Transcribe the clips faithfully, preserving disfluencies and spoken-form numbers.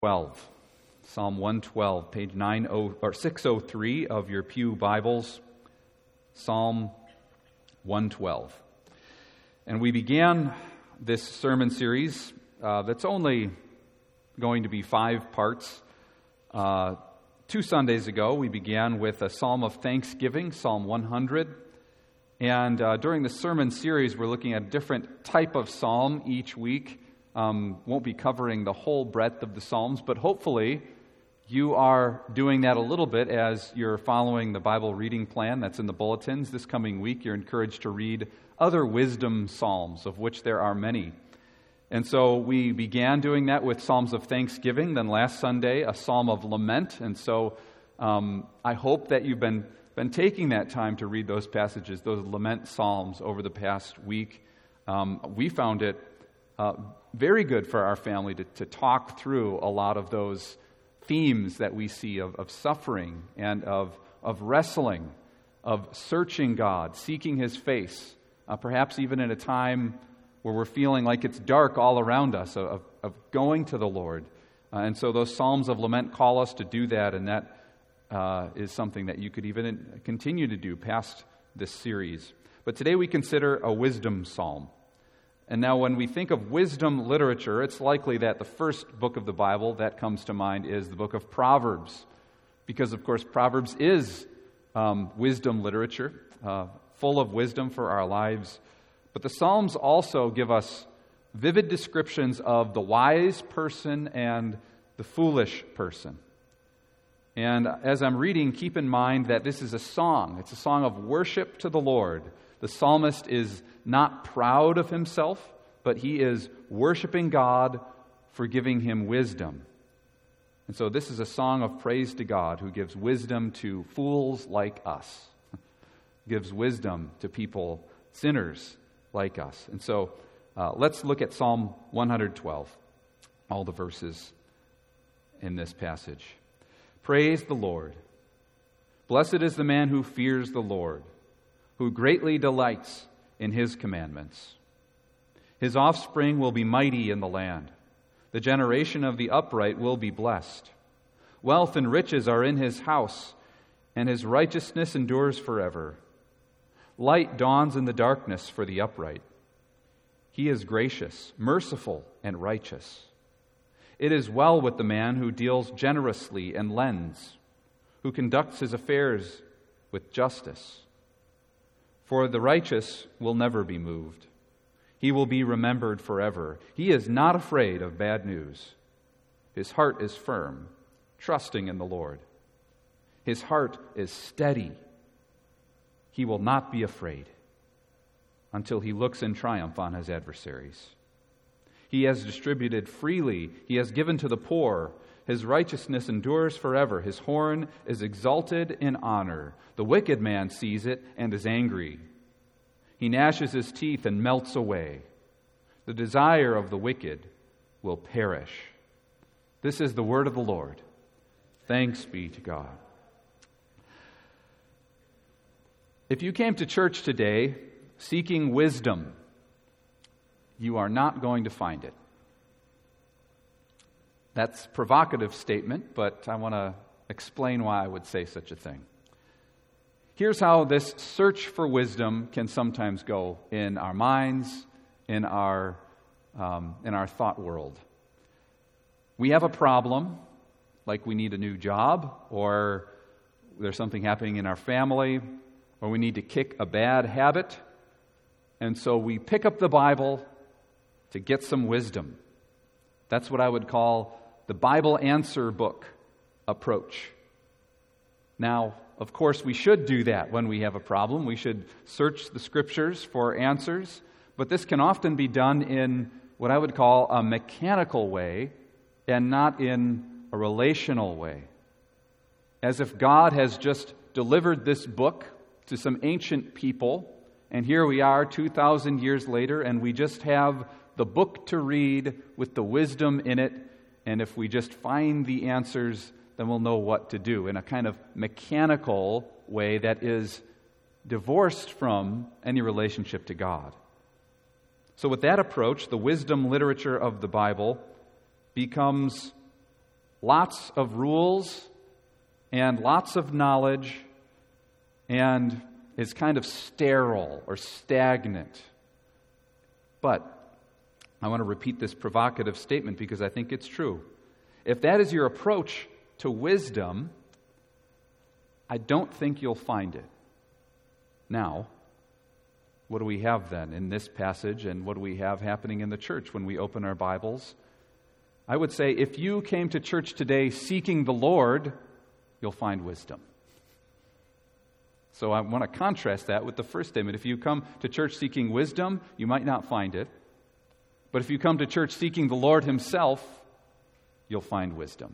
twelve. Psalm one twelve, page nine oh or six oh three of your Pew Bibles. Psalm one twelve. And we began this sermon series uh, that's only going to be five parts. Uh, two Sundays ago, we began with a psalm of thanksgiving, Psalm one hundred. And uh, during the sermon series, we're looking at a different type of psalm each week. Um, won't be covering the whole breadth of the Psalms, but hopefully you are doing that a little bit as you're following the Bible reading plan that's in the bulletins. This coming week, you're encouraged to read other wisdom psalms, of which there are many. And so we began doing that with Psalms of Thanksgiving, then last Sunday, a Psalm of Lament. And so um, I hope that you've been, been taking that time to read those passages, those lament psalms over the past week. Um, we found it uh, very good for our family to, to talk through a lot of those themes that we see of, of suffering and of, of wrestling, of searching God, seeking His face, uh, perhaps even in a time where we're feeling like it's dark all around us, of, of going to the Lord. Uh, and so those Psalms of Lament call us to do that, and that uh, is something that you could even continue to do past this series. But today we consider a wisdom psalm. And now when we think of wisdom literature, it's likely that the first book of the Bible that comes to mind is the book of Proverbs. Because, of course, Proverbs is um, wisdom literature, uh, full of wisdom for our lives. But the Psalms also give us vivid descriptions of the wise person and the foolish person. And as I'm reading, keep in mind that this is a song. It's a song of worship to the Lord. The psalmist is not proud of himself, but he is worshiping God for giving him wisdom. And so this is a song of praise to God who gives wisdom to fools like us, gives wisdom to people, sinners like us. And so uh, let's look at Psalm one twelve, all the verses in this passage. Praise the Lord. Blessed is the man who fears the Lord, who greatly delights in His commandments. His offspring will be mighty in the land. The generation of the upright will be blessed. Wealth and riches are in his house, and his righteousness endures forever. Light dawns in the darkness for the upright. He is gracious, merciful, and righteous. It is well with the man who deals generously and lends, who conducts his affairs with justice. For the righteous will never be moved. He will be remembered forever. He is not afraid of bad news. His heart is firm, trusting in the Lord. His heart is steady. He will not be afraid until he looks in triumph on his adversaries. He has distributed freely. He has given to the poor. His righteousness endures forever. His horn is exalted in honor. The wicked man sees it and is angry. He gnashes his teeth and melts away. The desire of the wicked will perish. This is the word of the Lord. Thanks be to God. If you came to church today seeking wisdom, you are not going to find it. That's a provocative statement, but I want to explain why I would say such a thing. Here's how this search for wisdom can sometimes go in our minds, in our, um, in our thought world. We have a problem, like we need a new job, or there's something happening in our family, or we need to kick a bad habit, and so we pick up the Bible to get some wisdom. That's what I would call the Bible answer book approach. Now, of course, we should do that when we have a problem. We should search the Scriptures for answers, but this can often be done in what I would call a mechanical way and not in a relational way. As if God has just delivered this book to some ancient people, and here we are two thousand years later, and we just have the book to read with the wisdom in it, and if we just find the answers, then we'll know what to do in a kind of mechanical way that is divorced from any relationship to God. So with that approach, the wisdom literature of the Bible becomes lots of rules and lots of knowledge and is kind of sterile or stagnant. But I want to repeat this provocative statement because I think it's true. If that is your approach to wisdom, I don't think you'll find it. Now, what do we have then in this passage, and what do we have happening in the church when we open our Bibles? I would say if you came to church today seeking the Lord, you'll find wisdom. So I want to contrast that with the first statement. If you come to church seeking wisdom, you might not find it. But if you come to church seeking the Lord Himself, you'll find wisdom.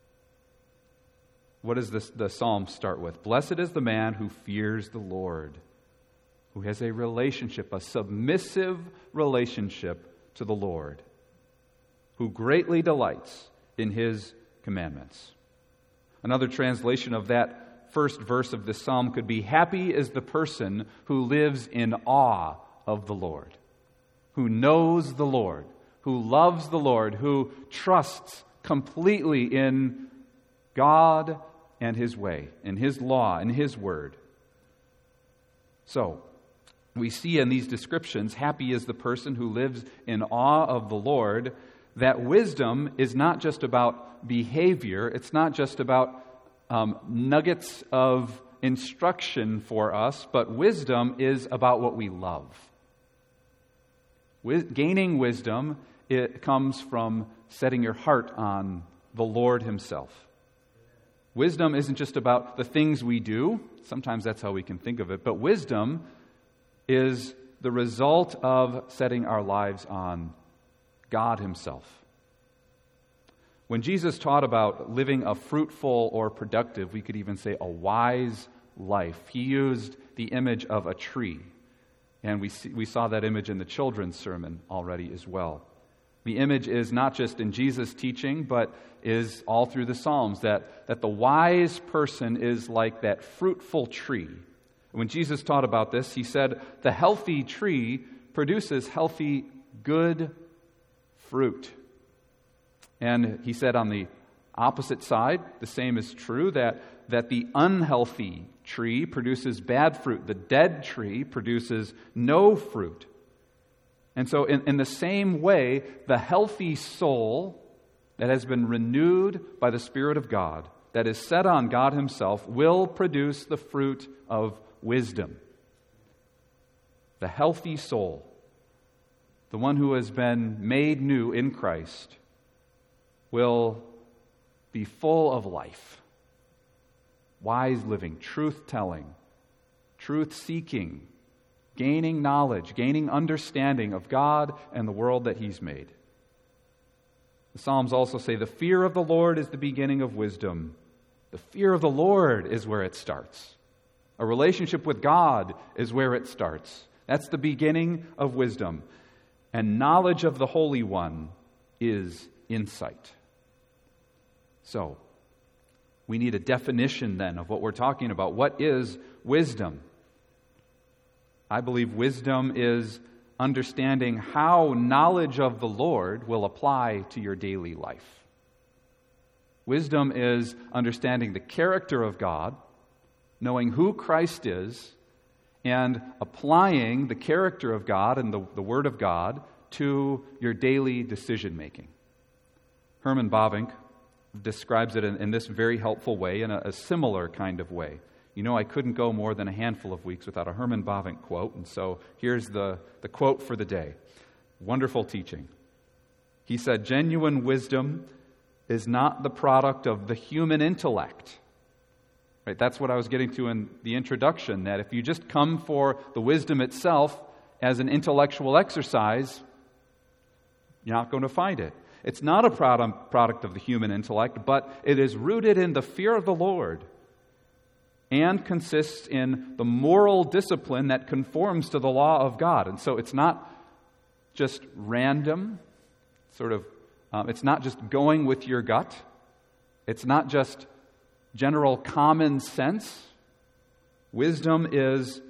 What does this, the psalm start with? Blessed is the man who fears the Lord, who has a relationship, a submissive relationship to the Lord, who greatly delights in His commandments. Another translation of that first verse of this psalm could be, happy is the person who lives in awe of the Lord, who knows the Lord, who loves the Lord, who trusts completely in God and His way, in His law, in His word. So, we see in these descriptions, happy is the person who lives in awe of the Lord, that wisdom is not just about behavior, it's not just about um, nuggets of instruction for us, but wisdom is about what we love. With, gaining wisdom, it comes from setting your heart on the Lord Himself. Wisdom isn't just about the things we do. Sometimes that's how we can think of it. But wisdom is the result of setting our lives on God Himself. When Jesus taught about living a fruitful or productive, we could even say a wise life, He used the image of a tree. And we see, we saw that image in the children's sermon already as well. The image is not just in Jesus' teaching, but is all through the Psalms, that, that the wise person is like that fruitful tree. When Jesus taught about this, He said, the healthy tree produces healthy, good fruit. And He said on the opposite side, the same is true, that, that the unhealthy tree produces bad fruit. The dead tree produces no fruit. And so in, in the same way, the healthy soul that has been renewed by the Spirit of God, that is set on God Himself, will produce the fruit of wisdom. The healthy soul, the one who has been made new in Christ, will be full of life, wise living, truth-telling, truth-seeking, gaining knowledge, gaining understanding of God and the world that He's made. The Psalms also say the fear of the Lord is the beginning of wisdom. The fear of the Lord is where it starts. A relationship with God is where it starts. That's the beginning of wisdom. And knowledge of the Holy One is insight. So, we need a definition then of what we're talking about. What is wisdom? I believe wisdom is understanding how knowledge of the Lord will apply to your daily life. Wisdom is understanding the character of God, knowing who Christ is, and applying the character of God and the, the Word of God to your daily decision-making. Herman Bavinck describes it in, in this very helpful way, in a, a similar kind of way. You know, I couldn't go more than a handful of weeks without a Herman Bavinck quote, and so here's the, the quote for the day. Wonderful teaching. He said, genuine wisdom is not the product of the human intellect. Right? That's what I was getting to in the introduction, that if you just come for the wisdom itself as an intellectual exercise, you're not going to find it. It's not a product of the human intellect, but it is rooted in the fear of the Lord and consists in the moral discipline that conforms to the law of God. And so it's not just random, sort of, um, it's not just going with your gut. It's not just general common sense. Wisdom is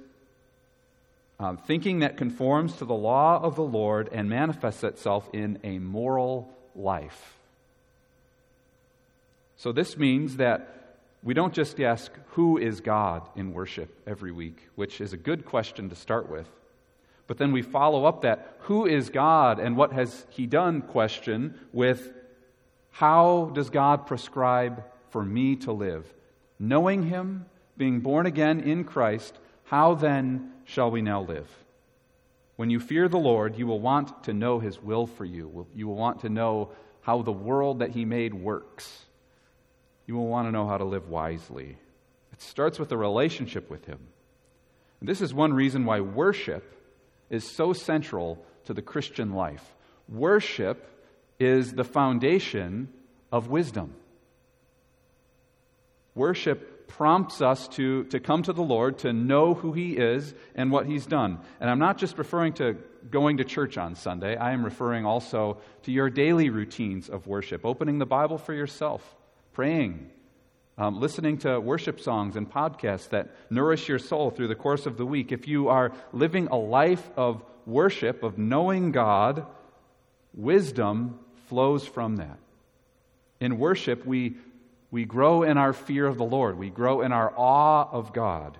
uh, thinking that conforms to the law of the Lord and manifests itself in a moral life. So this means that we don't just ask, who is God in worship every week, which is a good question to start with. But then we follow up that who is God and what has He done question with, how does God prescribe for me to live? Knowing Him, being born again in Christ, how then shall we now live? When you fear the Lord, you will want to know His will for you. You will want to know how the world that He made works. You will want to know how to live wisely. It starts with a relationship with Him. And this is one reason why worship is so central to the Christian life. Worship is the foundation of wisdom. Worship prompts us to, to come to the Lord, to know who He is and what He's done. And I'm not just referring to going to church on Sunday. I am referring also to your daily routines of worship, opening the Bible for yourself, praying, um, listening to worship songs and podcasts that nourish your soul through the course of the week. If you are living a life of worship, of knowing God, wisdom flows from that. In worship, we, we grow in our fear of the Lord. We grow in our awe of God.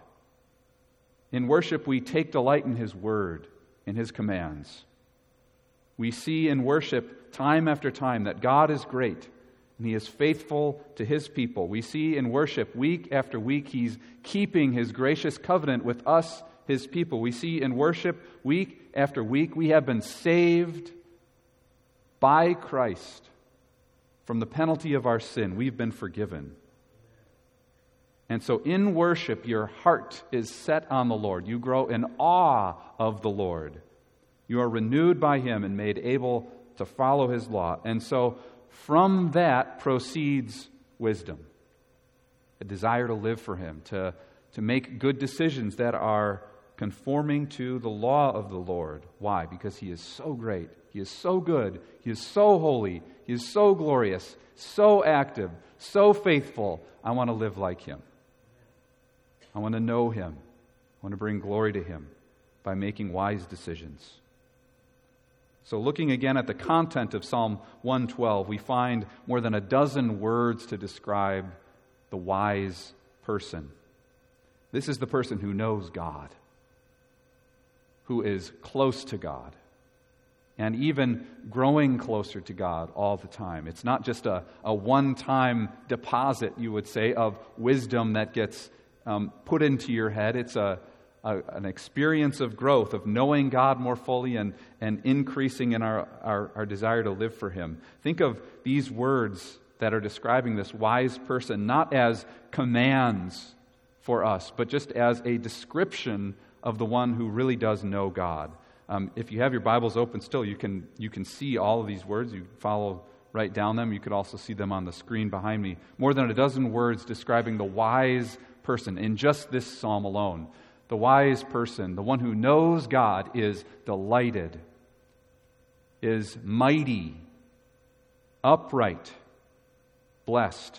In worship, we take delight in His Word, in His commands. We see in worship time after time that God is great and He is faithful to His people. We see in worship week after week He's keeping His gracious covenant with us, His people. We see in worship week after week we have been saved by Christ from the penalty of our sin. We've been forgiven. And so in worship, your heart is set on the Lord. You grow in awe of the Lord. You are renewed by Him and made able to follow His law. And so from that proceeds wisdom, a desire to live for Him, to, to make good decisions that are conforming to the law of the Lord. Why? Because He is so great. He is so good. He is so holy. He is so glorious, so active, so faithful. I want to live like Him. I want to know Him. I want to bring glory to Him by making wise decisions. So looking again at the content of Psalm one twelve, we find more than a dozen words to describe the wise person. This is the person who knows God, who is close to God, and even growing closer to God all the time. It's not just a, a one-time deposit, you would say, of wisdom that gets um, put into your head. It's a, a an experience of growth, of knowing God more fully and, and increasing in our, our, our desire to live for Him. Think of these words that are describing this wise person not as commands for us, but just as a description of the one who really does know God. Um, if you have your Bibles open still, you can you can see all of these words. You follow right down them. You could also see them on the screen behind me. More than a dozen words describing the wise person in just this psalm alone. The wise person, the one who knows God, is delighted, is mighty, upright, blessed.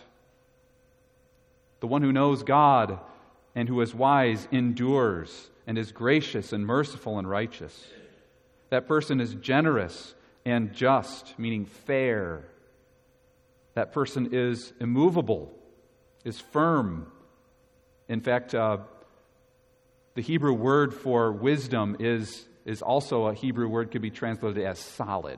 The one who knows God and who is wise endures and is gracious and merciful and righteous. That person is generous and just, meaning fair. That person is immovable, is firm. In fact, uh, the Hebrew word for wisdom is, is also a Hebrew word could be translated as solid.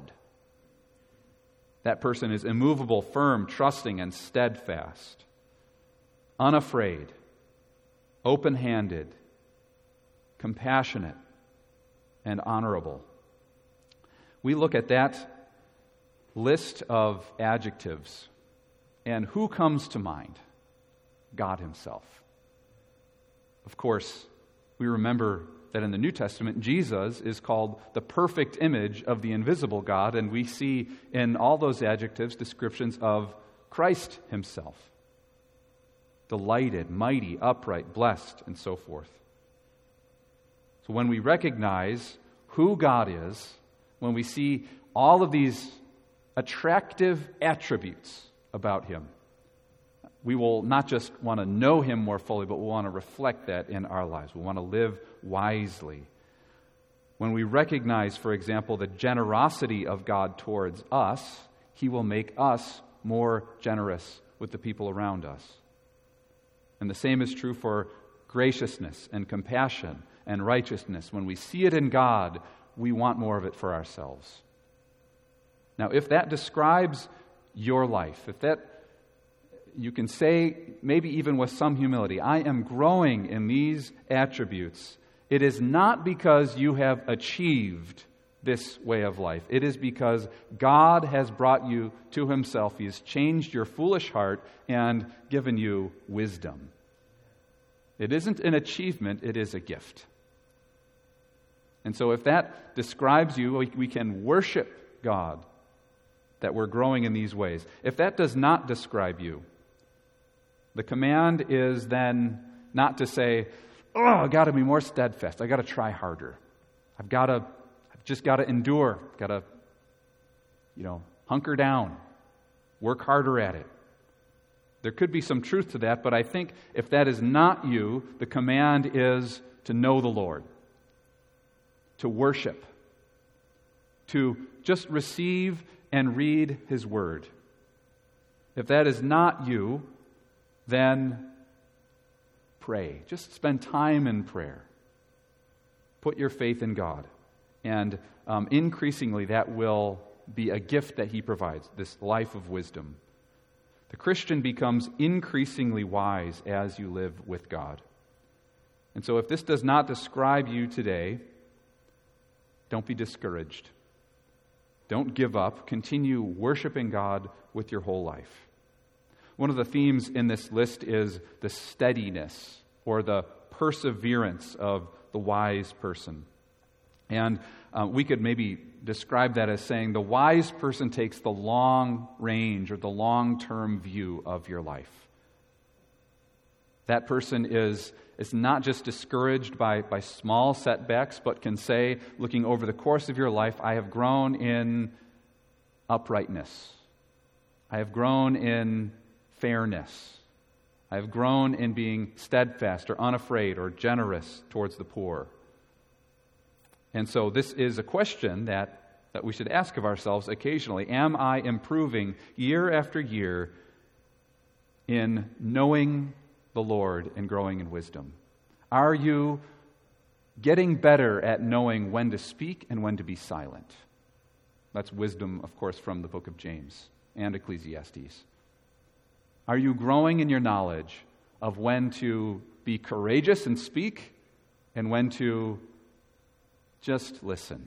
That person is immovable, firm, trusting, and steadfast. Unafraid, open-handed, compassionate, and honorable. We look at that list of adjectives, and who comes to mind? God Himself. Of course, we remember that in the New Testament, Jesus is called the perfect image of the invisible God, and we see in all those adjectives descriptions of Christ Himself. Delighted, mighty, upright, blessed, and so forth. So when we recognize who God is, when we see all of these attractive attributes about Him, we will not just want to know Him more fully, but we'll want to reflect that in our lives. We want to live wisely. When we recognize, for example, the generosity of God towards us, He will make us more generous with the people around us. And the same is true for graciousness and compassion and righteousness. When we see it in God, we want more of it for ourselves. Now, if that describes your life, if that, you can say, maybe even with some humility, I am growing in these attributes, it is not because you have achieved this way of life. It is because God has brought you to Himself. He has changed your foolish heart and given you wisdom. It isn't an achievement, it is a gift. And so if that describes you, we, we can worship God that we're growing in these ways. If that does not describe you, the command is then not to say, oh, I've got to be more steadfast. I've got to try harder. I've got to, I've just got to endure. I've got to, you know, hunker down, work harder at it. There could be some truth to that, but I think if that is not you, the command is to know the Lord, to worship, to just receive and read His Word. If that is not you, then pray. Just spend time in prayer. Put your faith in God. And um, increasingly that will be a gift that He provides, this life of wisdom. The Christian becomes increasingly wise as you live with God. And so if this does not describe you today, don't be discouraged. Don't give up. Continue worshiping God with your whole life. One of the themes in this list is the steadiness or the perseverance of the wise person. And uh, we could maybe describe that as saying the wise person takes the long range or the long-term view of your life. That person is, is not just discouraged by, by small setbacks, but can say, looking over the course of your life, I have grown in uprightness. I have grown in fairness. I have grown in being steadfast or unafraid or generous towards the poor. And so this is a question that, that we should ask of ourselves occasionally. Am I improving year after year in knowing the Lord and growing in wisdom? Are you getting better at knowing when to speak and when to be silent? That's wisdom, of course, from the book of James and Ecclesiastes. Are you growing in your knowledge of when to be courageous and speak and when to just listen?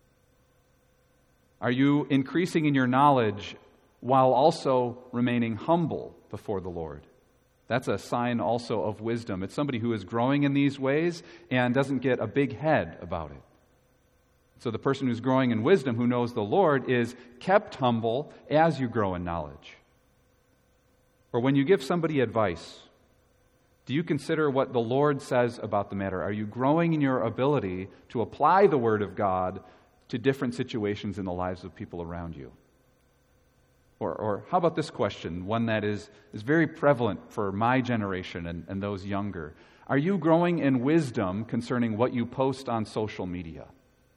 Are you increasing in your knowledge while also remaining humble before the Lord? That's a sign also of wisdom. It's somebody who is growing in these ways and doesn't get a big head about it. So the person who's growing in wisdom, who knows the Lord, is kept humble as you grow in knowledge. Or when you give somebody advice, do you consider what the Lord says about the matter? Are you growing in your ability to apply the Word of God to different situations in the lives of people around you? Or, or how about this question, one that is, is very prevalent for my generation and, and those younger. Are you growing in wisdom concerning what you post on social media?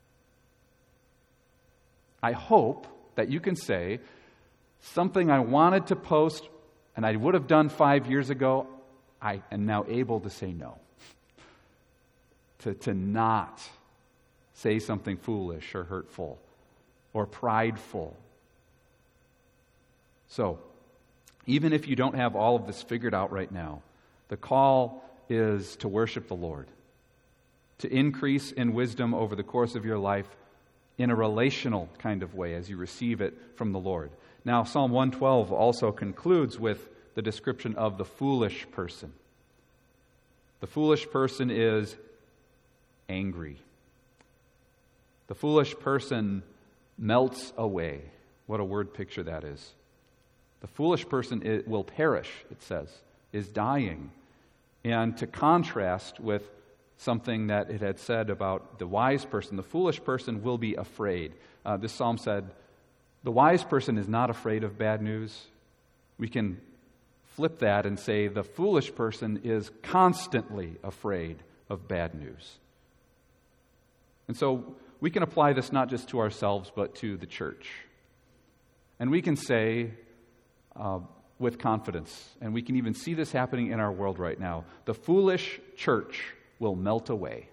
I hope that you can say, something I wanted to post and I would have done five years ago, I am now able to say no. to, to not say something foolish or hurtful or prideful. So, even if you don't have all of this figured out right now, the call is to worship the Lord, to increase in wisdom over the course of your life in a relational kind of way as you receive it from the Lord. Now, Psalm one twelve also concludes with the description of the foolish person. The foolish person is angry. The foolish person melts away. What a word picture that is. The foolish person it will perish, it says, is dying. And to contrast with something that it had said about the wise person, the foolish person will be afraid. Uh, this psalm said, the wise person is not afraid of bad news. We can flip that and say the foolish person is constantly afraid of bad news. And so we can apply this not just to ourselves, but to the church. And we can say, uh, with confidence, and we can even see this happening in our world right now. The foolish church will melt away.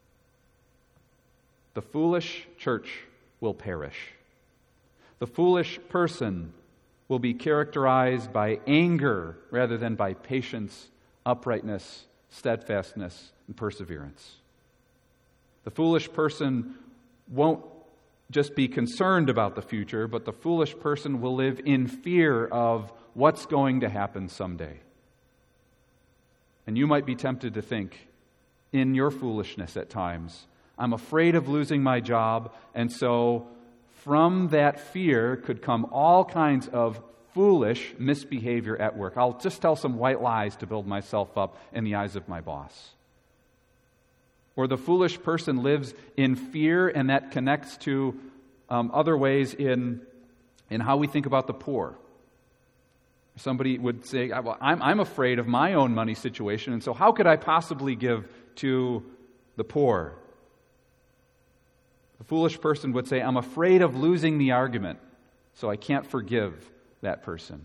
The foolish church will perish. The foolish person will be characterized by anger rather than by patience, uprightness, steadfastness, and perseverance. The foolish person won't just be concerned about the future, but the foolish person will live in fear of what's going to happen someday. And you might be tempted to think, in your foolishness at times, I'm afraid of losing my job, and so from that fear could come all kinds of foolish misbehavior at work. I'll just tell some white lies to build myself up in the eyes of my boss. Or the foolish person lives in fear, and that connects to um, other ways in, in how we think about the poor. Somebody would say, well, I'm, I'm afraid of my own money situation, and so how could I possibly give to the poor? The foolish person would say, I'm afraid of losing the argument, so I can't forgive that person.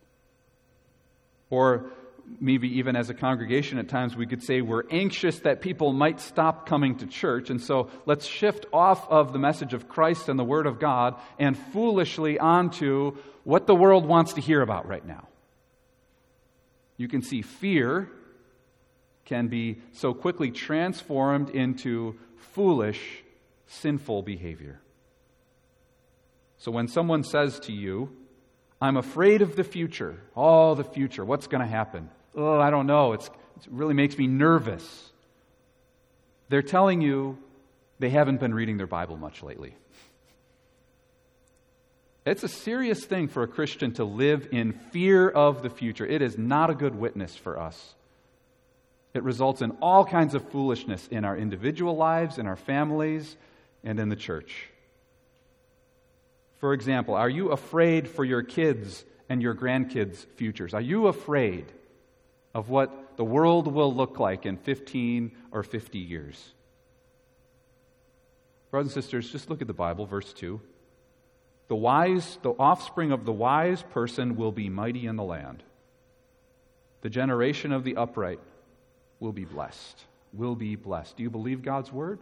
Or maybe even as a congregation at times we could say we're anxious that people might stop coming to church, and so let's shift off of the message of Christ and the Word of God and foolishly onto what the world wants to hear about right now. You can see fear can be so quickly transformed into foolish, sinful behavior. So when someone says to you, I'm afraid of the future. Oh, the future. What's going to happen? Oh, I don't know. It's, it really makes me nervous. They're telling you they haven't been reading their Bible much lately. It's a serious thing for a Christian to live in fear of the future. It is not a good witness for us. It results in all kinds of foolishness in our individual lives, in our families, and in the church. For example, are you afraid for your kids and your grandkids' futures? Are you afraid of what the world will look like in fifteen or fifty years? Brothers and sisters, just look at the Bible, verse two. The wise, the offspring of the wise person will be mighty in the land. The generation of the upright will be blessed. Will be blessed. Do you believe God's word?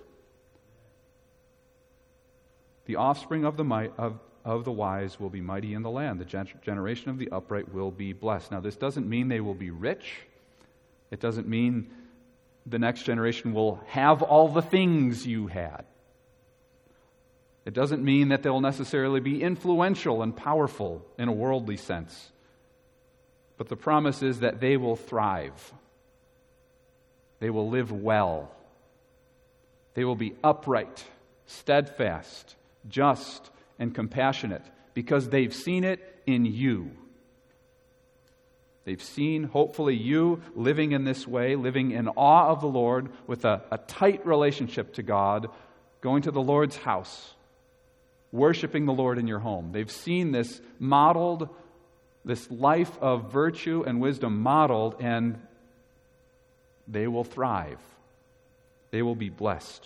The offspring of the might of, of the wise will be mighty in the land. The gen- generation of the upright will be blessed. Now, this doesn't mean they will be rich. It doesn't mean the next generation will have all the things you had. It doesn't mean that they'll necessarily be influential and powerful in a worldly sense. But the promise is that they will thrive. They will live well. They will be upright, steadfast, just, and compassionate because they've seen it in you. They've seen, hopefully, you living in this way, living in awe of the Lord with a, a tight relationship to God, going to the Lord's house, worshiping the Lord in your home. They've seen this modeled, this life of virtue and wisdom modeled, and they will thrive. They will be blessed.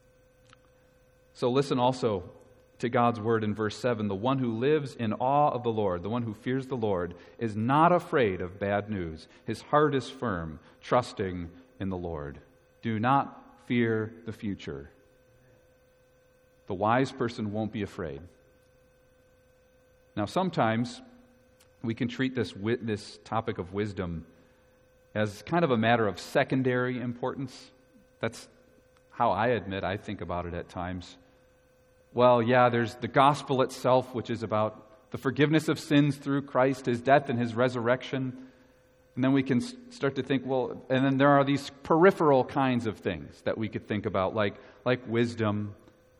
So listen also to God's word in verse seven. The one who lives in awe of the Lord, the one who fears the Lord, is not afraid of bad news. His heart is firm, trusting in the Lord. Do not fear the future. The wise person won't be afraid. Now, sometimes we can treat this this topic of wisdom as kind of a matter of secondary importance. That's how I admit I think about it at times. Well, yeah, there's the gospel itself, which is about the forgiveness of sins through Christ, His death and His resurrection. And then we can start to think, well, and then there are these peripheral kinds of things that we could think about, like, like wisdom.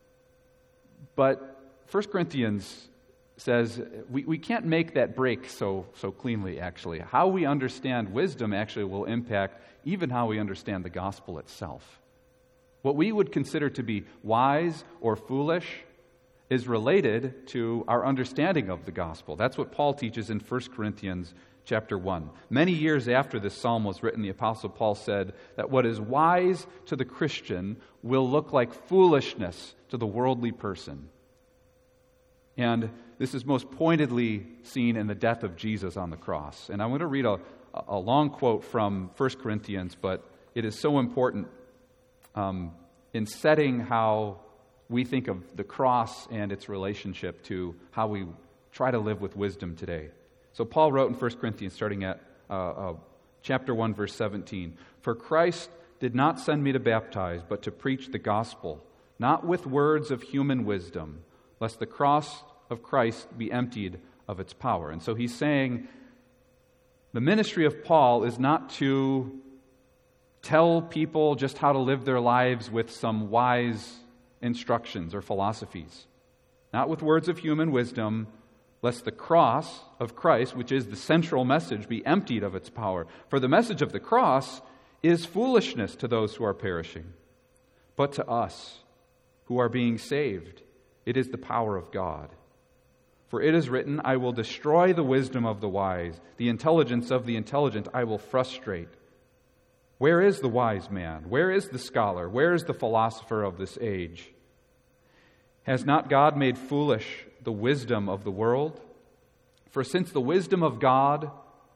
But First Corinthians says we, we can't make that break so so cleanly, actually. How we understand wisdom actually will impact even how we understand the gospel itself. What we would consider to be wise or foolish is related to our understanding of the gospel. That's what Paul teaches in First Corinthians chapter one. Many years after this psalm was written, the Apostle Paul said that what is wise to the Christian will look like foolishness to the worldly person. And this is most pointedly seen in the death of Jesus on the cross. And I'm going to read a, a long quote from First Corinthians, but it is so important um, in setting how we think of the cross and its relationship to how we try to live with wisdom today. So Paul wrote in First Corinthians, starting at uh, uh, chapter one, verse seventeen, "For Christ did not send me to baptize, but to preach the gospel, not with words of human wisdom, lest the cross of Christ be emptied of its power." And so he's saying the ministry of Paul is not to tell people just how to live their lives with some wise instructions or philosophies, not with words of human wisdom, lest the cross of Christ, which is the central message, be emptied of its power. For the message of the cross is foolishness to those who are perishing, but to us who are being saved, it is the power of God. For it is written, "I will destroy the wisdom of the wise, the intelligence of the intelligent I will frustrate." Where is the wise man? Where is the scholar? Where is the philosopher of this age? Has not God made foolish the wisdom of the world? For since the wisdom of God,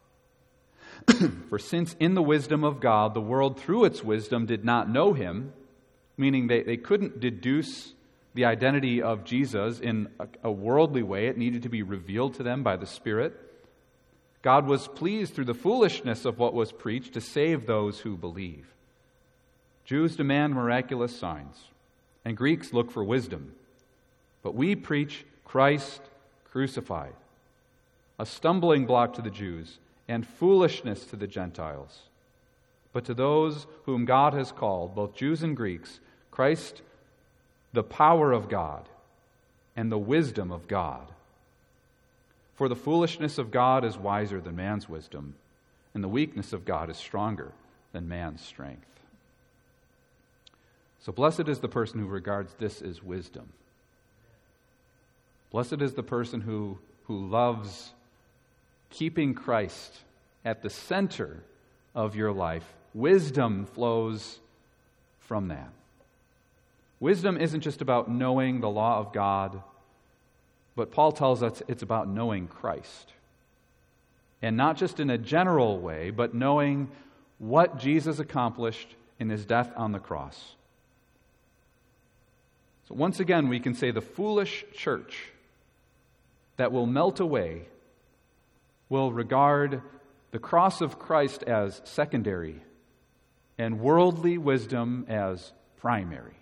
for since in the wisdom of God, the world through its wisdom did not know him, meaning they, they couldn't deduce the identity of Jesus in a, a worldly way. It needed to be revealed to them by the Spirit. God was pleased through the foolishness of what was preached to save those who believe. Jews demand miraculous signs, and Greeks look for wisdom. But we preach Christ crucified, a stumbling block to the Jews and foolishness to the Gentiles. But to those whom God has called, both Jews and Greeks, Christ, the power of God and the wisdom of God. For the foolishness of God is wiser than man's wisdom, and the weakness of God is stronger than man's strength. So blessed is the person who regards this as wisdom. Blessed is the person who, who loves keeping Christ at the center of your life. Wisdom flows from that. Wisdom isn't just about knowing the law of God, but Paul tells us it's about knowing Christ. And not just in a general way, but knowing what Jesus accomplished in his death on the cross. So once again, we can say the foolish church that will melt away will regard the cross of Christ as secondary and worldly wisdom as primary.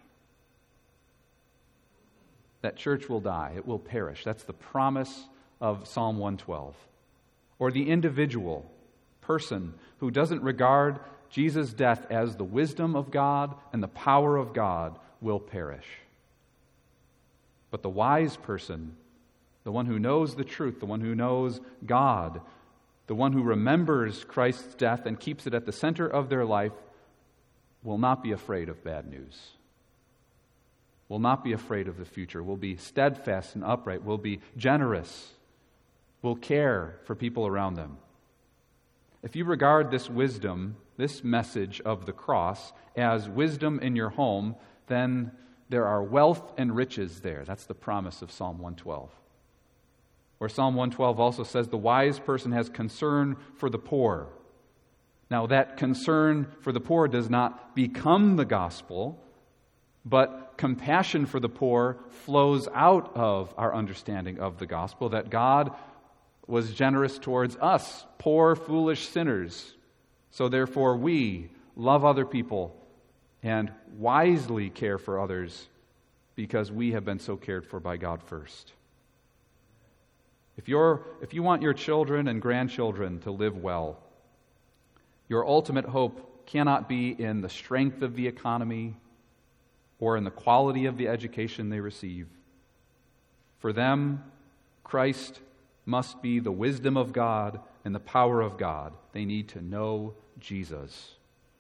That church will die. It will perish. That's the promise of Psalm one twelve. Or the individual person who doesn't regard Jesus' death as the wisdom of God and the power of God will perish. But the wise person, the one who knows the truth, the one who knows God, the one who remembers Christ's death and keeps it at the center of their life, will not be afraid of bad news. Will not be afraid of the future, will be steadfast and upright, will be generous, will care for people around them. If you regard this wisdom, this message of the cross, as wisdom in your home, then there are wealth and riches there. That's the promise of Psalm one twelve. Where Psalm one twelve also says the wise person has concern for the poor. Now that concern for the poor does not become the gospel, but compassion for the poor flows out of our understanding of the gospel, that God was generous towards us, poor, foolish sinners. So therefore we love other people and wisely care for others because we have been so cared for by God first. If you're, if you want your children and grandchildren to live well, your ultimate hope cannot be in the strength of the economy or in the quality of the education they receive. For them, Christ must be the wisdom of God and the power of God. They need to know Jesus.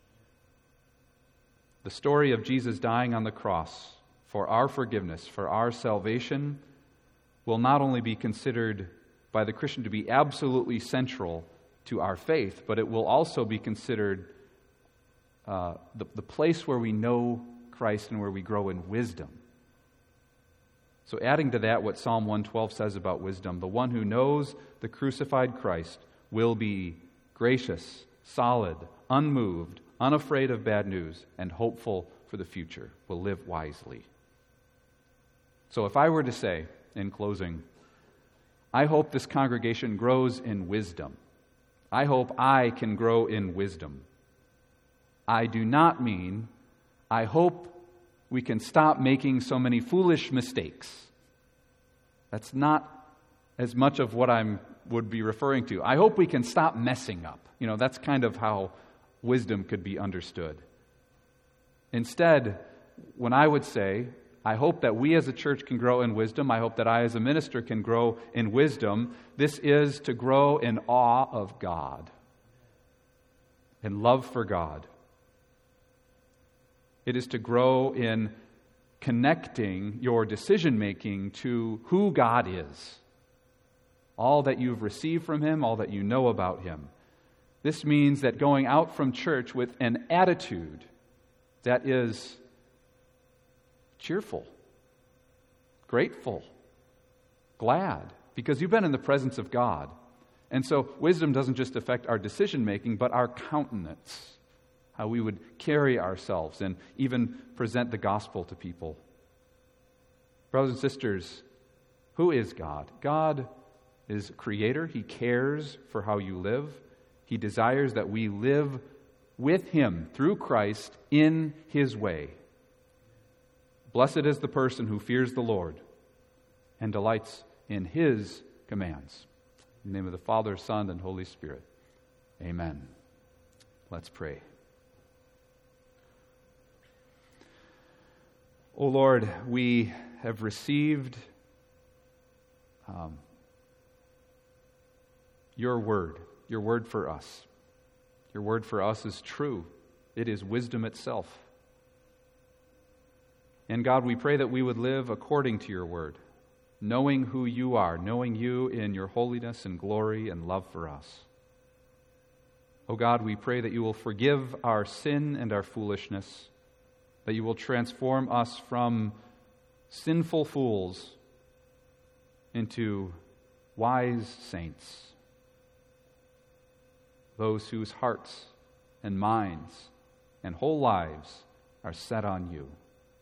The story of Jesus dying on the cross for our forgiveness, for our salvation, will not only be considered by the Christian to be absolutely central to our faith, but it will also be considered uh, the, the place where we know Christ and where we grow in wisdom. So adding to that what Psalm one twelve says about wisdom, the one who knows the crucified Christ will be gracious, solid, unmoved, unafraid of bad news, and hopeful for the future, will live wisely. So if I were to say, in closing, I hope this congregation grows in wisdom. I hope I can grow in wisdom. I do not mean, I hope we can stop making so many foolish mistakes. That's not as much of what I would be referring to. I hope we can stop messing up. You know, that's kind of how wisdom could be understood. Instead, when I would say, I hope that we as a church can grow in wisdom, I hope that I as a minister can grow in wisdom, this is to grow in awe of God and love for God. It is to grow in connecting your decision-making to who God is, all that you've received from Him, all that you know about Him. This means that going out from church with an attitude that is cheerful, grateful, glad, because you've been in the presence of God. And so wisdom doesn't just affect our decision-making, but our countenance, how we would carry ourselves and even present the gospel to people. Brothers and sisters, who is God? God is creator. He cares for how you live. He desires that we live with Him through Christ in His way. Blessed is the person who fears the Lord and delights in His commands. In the name of the Father, Son, and Holy Spirit. Amen. Let's pray. O Lord, we have received um, your word, your word for us. Your word for us is true. It is wisdom itself. And God, we pray that we would live according to your word, knowing who you are, knowing you in your holiness and glory and love for us. Oh God, we pray that you will forgive our sin and our foolishness, that you will transform us from sinful fools into wise saints, those whose hearts and minds and whole lives are set on you.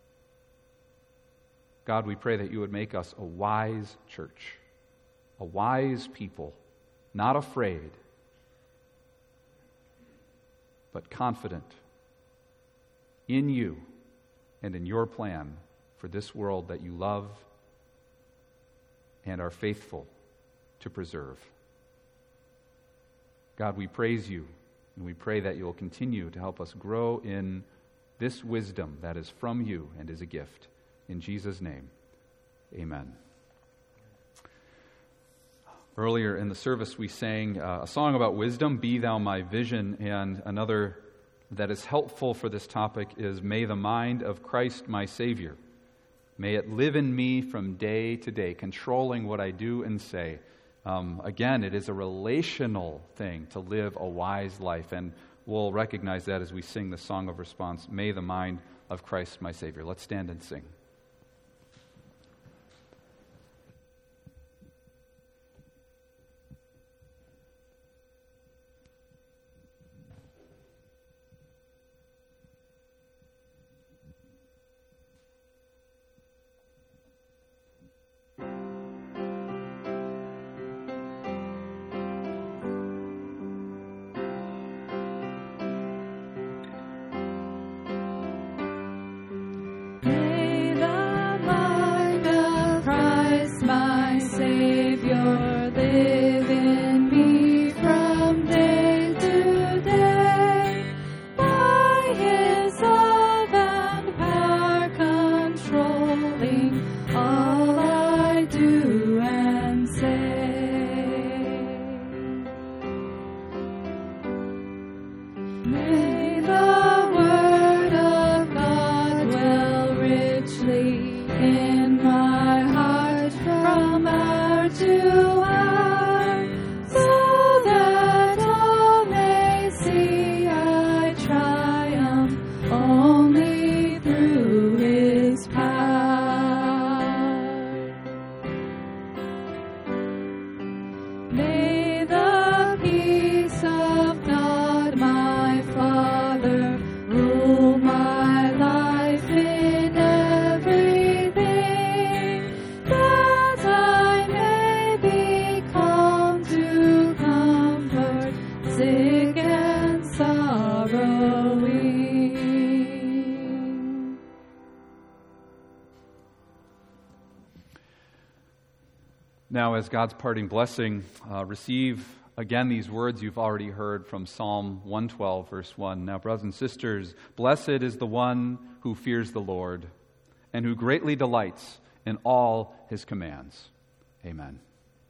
God, we pray that you would make us a wise church, a wise people, not afraid, but confident in you and in your plan for this world that you love and are faithful to preserve. God, we praise you, and we pray that you will continue to help us grow in this wisdom that is from you and is a gift. In Jesus' name, amen. Earlier in the service, we sang uh, a song about wisdom, Be Thou My Vision, and another that is helpful for this topic is May the Mind of Christ my Savior. May it live in me from day to day, controlling what I do and say. Um, again, it is a relational thing to live a wise life, and we'll recognize that as we sing the song of response, May the Mind of Christ my Savior. Let's stand and sing. sick and sorrowing. Now, as God's parting blessing, uh, receive again these words you've already heard from Psalm one twelve, verse one. Now, brothers and sisters, blessed is the one who fears the Lord and who greatly delights in all his commands. Amen.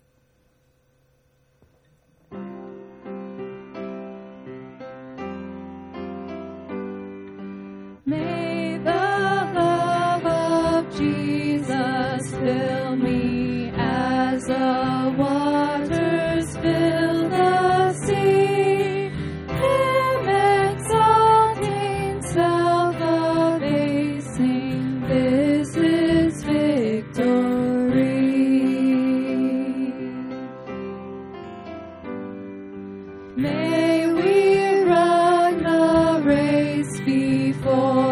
May the love of Jesus fill me as the waters fill the sea, him exalting, self-abasing, this is victory. May we run the race before